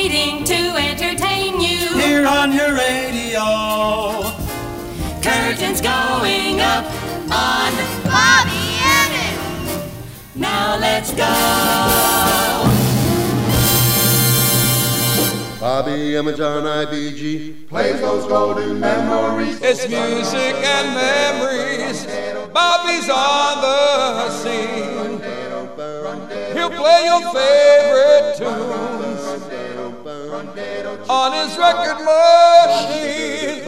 waiting to entertain you. Here on your radio. Curtains going up on Bobby Emmett. Now let's go. Bobby Emmett on IBG plays those golden memories. It's music and memories. Bobby's on the scene. He'll play your favorite tunes on his record machine.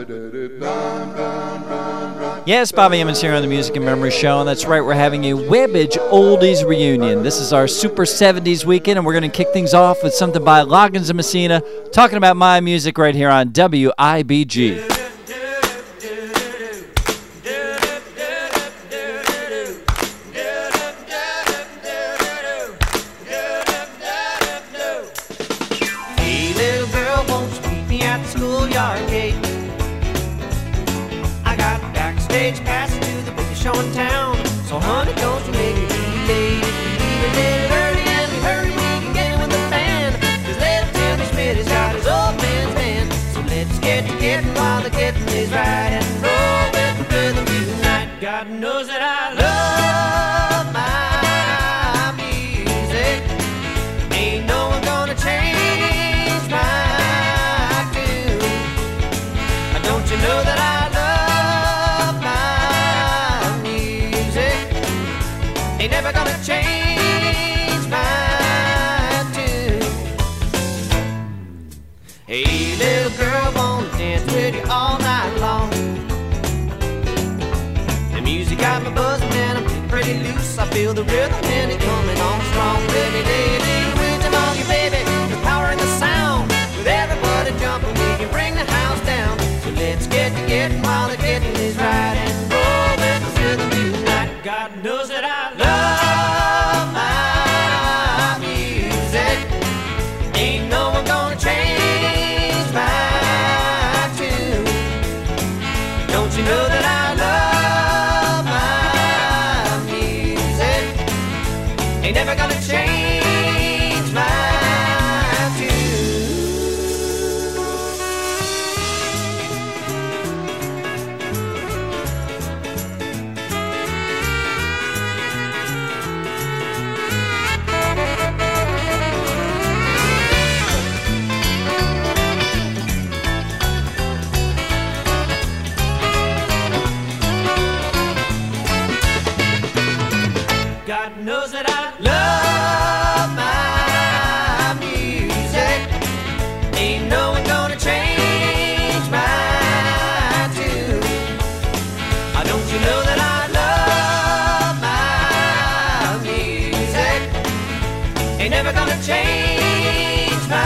Yes, Bobby Emmons here on the Music and Memory Show, and that's right, we're having a Webbage Oldies reunion. This is our Super 70s weekend, and we're going to kick things off with something by Loggins and Messina, talking about my music right here on WIBG. Hey, little girl, won't you meet me at the schoolyard gate? I got backstage passes to the biggest show in town. So honey, don't you make me late. If we leave a little early and we hurry, we can get with the band. 'Cause little Timmy Smith has got his old man's band. So let's get to getting while the getting is right, and roll with the rhythm tonight. God knows that I love my music. Ain't no one gonna change my tune. Don't you know that I love my music? Ain't never gonna change my tune. Hey, little girl, wanna dance with you all night long. The music got me buzzing and I'm feeling pretty loose. I feel the rhythm and it coming on strong. Let me lay a little rhythm on you, baby. The power in the sound. With everybody jumping, we can bring the house down. So let's get to getting while the getting is right, and roll with the rhythm tonight. God knows that I love my music. Ain't no one gonna change my tune. Don't you know that I love my music? Ain't never gonna change my tune. God knows that I love my music. Ain't no one gonna change my tune. Don't you know that I love my music? Ain't never gonna change my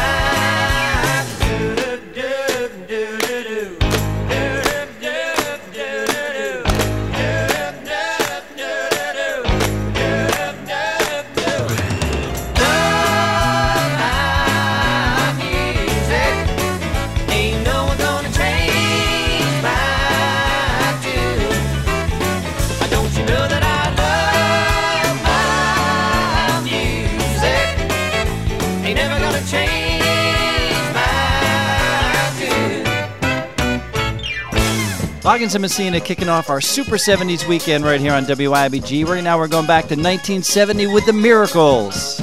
Loggins and Messina kicking off our Super 70s weekend right here on WIBG. Right now we're going back to 1970 with the Miracles.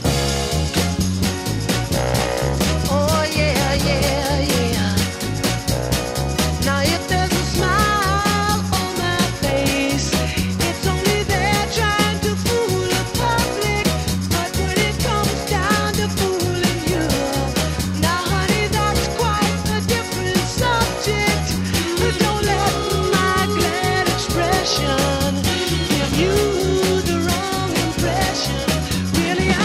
Oh yeah, yeah, yeah. Now if there's a smile on my face, it's only there trying to fool the public. But when it comes down to fooling you, now honey, that's quite a different subject. But don't let my glad expression give you the wrong impression. Really,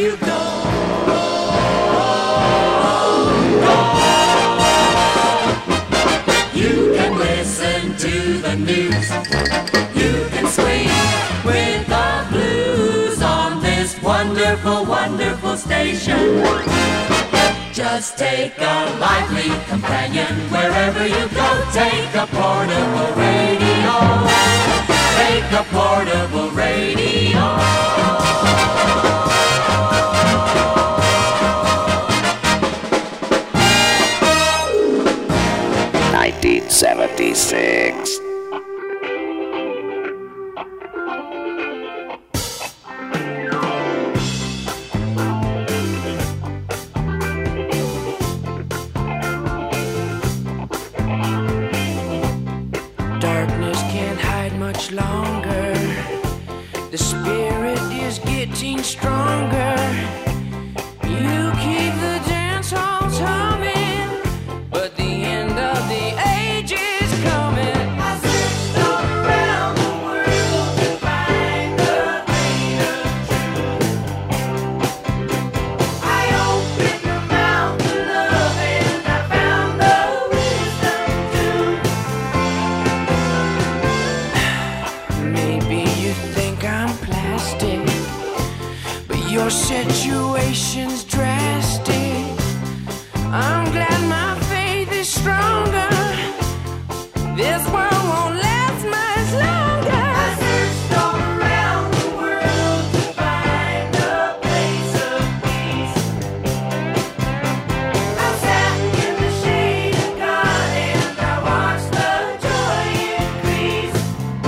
you go. You can listen to the news. You can swing with the blues on this wonderful, wonderful station. Just take a lively companion wherever you go. Take a portable radio. Take a portable radio. 1976. Darkness can't hide much longer. The spirit is getting stronger. You keep the dance halls humming, but the end of the age is coming. I searched all around the world to find the grain of truth. I opened the mouth of love and I found the wisdom too. Maybe you think I'm plastic, but your situation's drastic. I'm glad my faith is stronger. This world won't last much longer. I searched all around the world to find a place of peace. I sat in the shade of God and I watched the joy increase.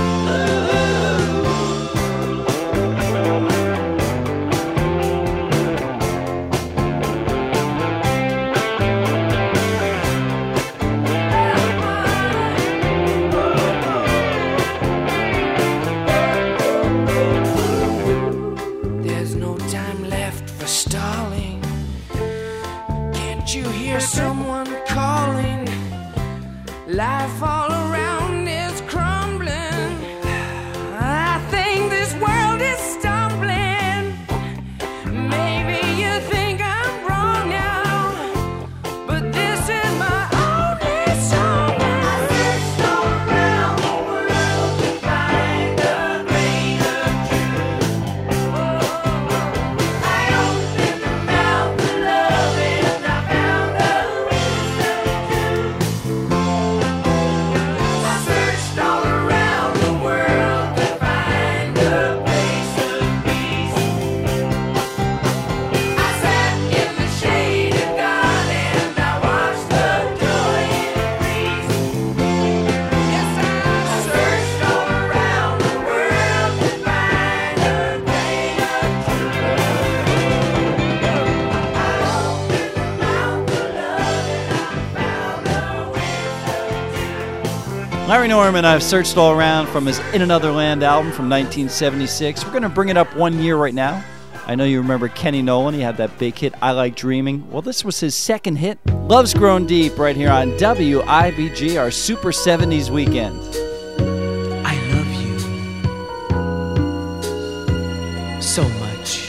There's no time left for stalling. Can't you hear someone calling? Life all around is crumbling. I think this world is stumbling. Maybe you think I'm wrong now, but this is my only song. I searched all around the world to find a grain of truth. I opened the mouth of love and I found a wisdom too. I searched all around the world to find a place of peace. I sat in the shade of God and I watched the joy increase. Yes, I searched all around the world to find a grain of truth. I opened the mouth of love and I found a wisdom too. Larry Norman, I've searched all around from his In Another Land album from 1976. We're going to bring it up 1 year right now. I know you remember Kenny Nolan. He had that big hit, I Like Dreaming. Well, this was his second hit, Love's Grown Deep, right here on WIBG, our Super 70s weekend. I love you so much.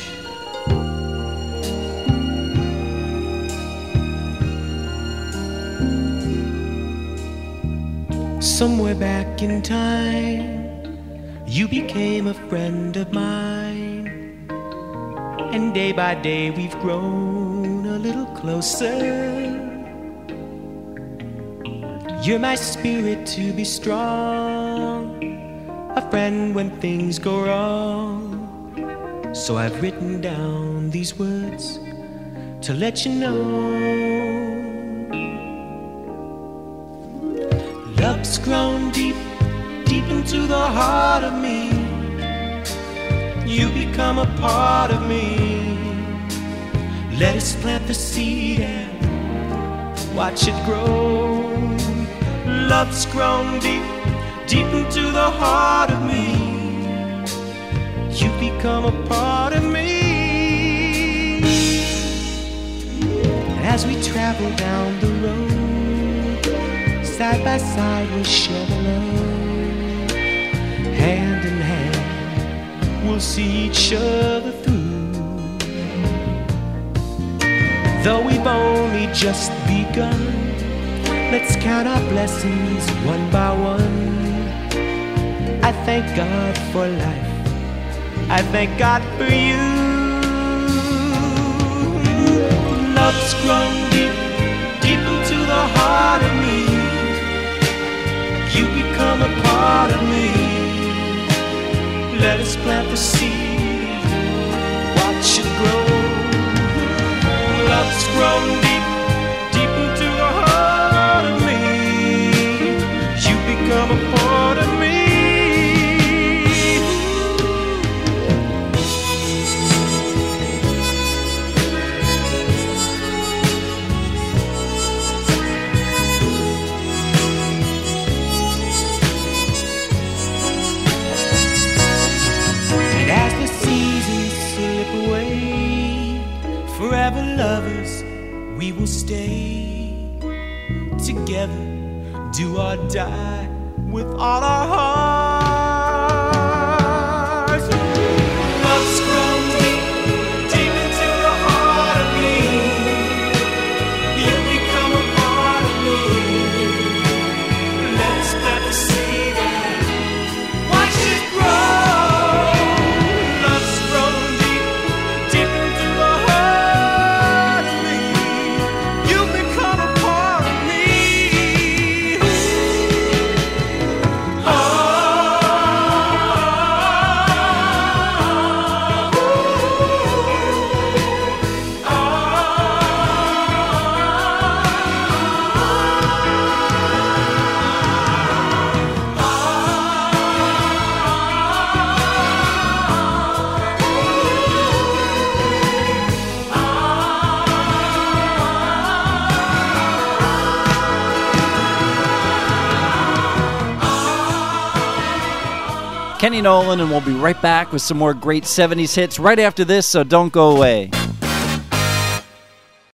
Somewhere back in time, you became a friend of mine. And day by day we've grown a little closer. You're my spirit to be strong, a friend when things go wrong. So I've written down these words to let you know. Love's grown deep, deep into the heart of me. You become a part of me. Let us plant the seed and watch it grow. Love's grown deep, deep into the heart of me. You become a part of me. As we travel down the road, side by side we'll share the love. Hand in hand we'll see each other through. though we've only just begun. Let's count our blessings one by one. I thank God for life. I thank God for you. Love's grown deep, deep into the heart of me. You become a part of me. Let us plant the seed, watch it grow. Love's grown deep, deep into the heart of me. You become a part of me. Forever lovers, we will stay together, do or die with all our hearts. Love's grown deep, deep into the heart of me. You become a part of me. Let us plant the seed and watch it grow. Love's grown deep, deep into the heart of me. You become a part of me. Kenny Nolan, and we'll be right back with some more great 70s hits right after this, so don't go away.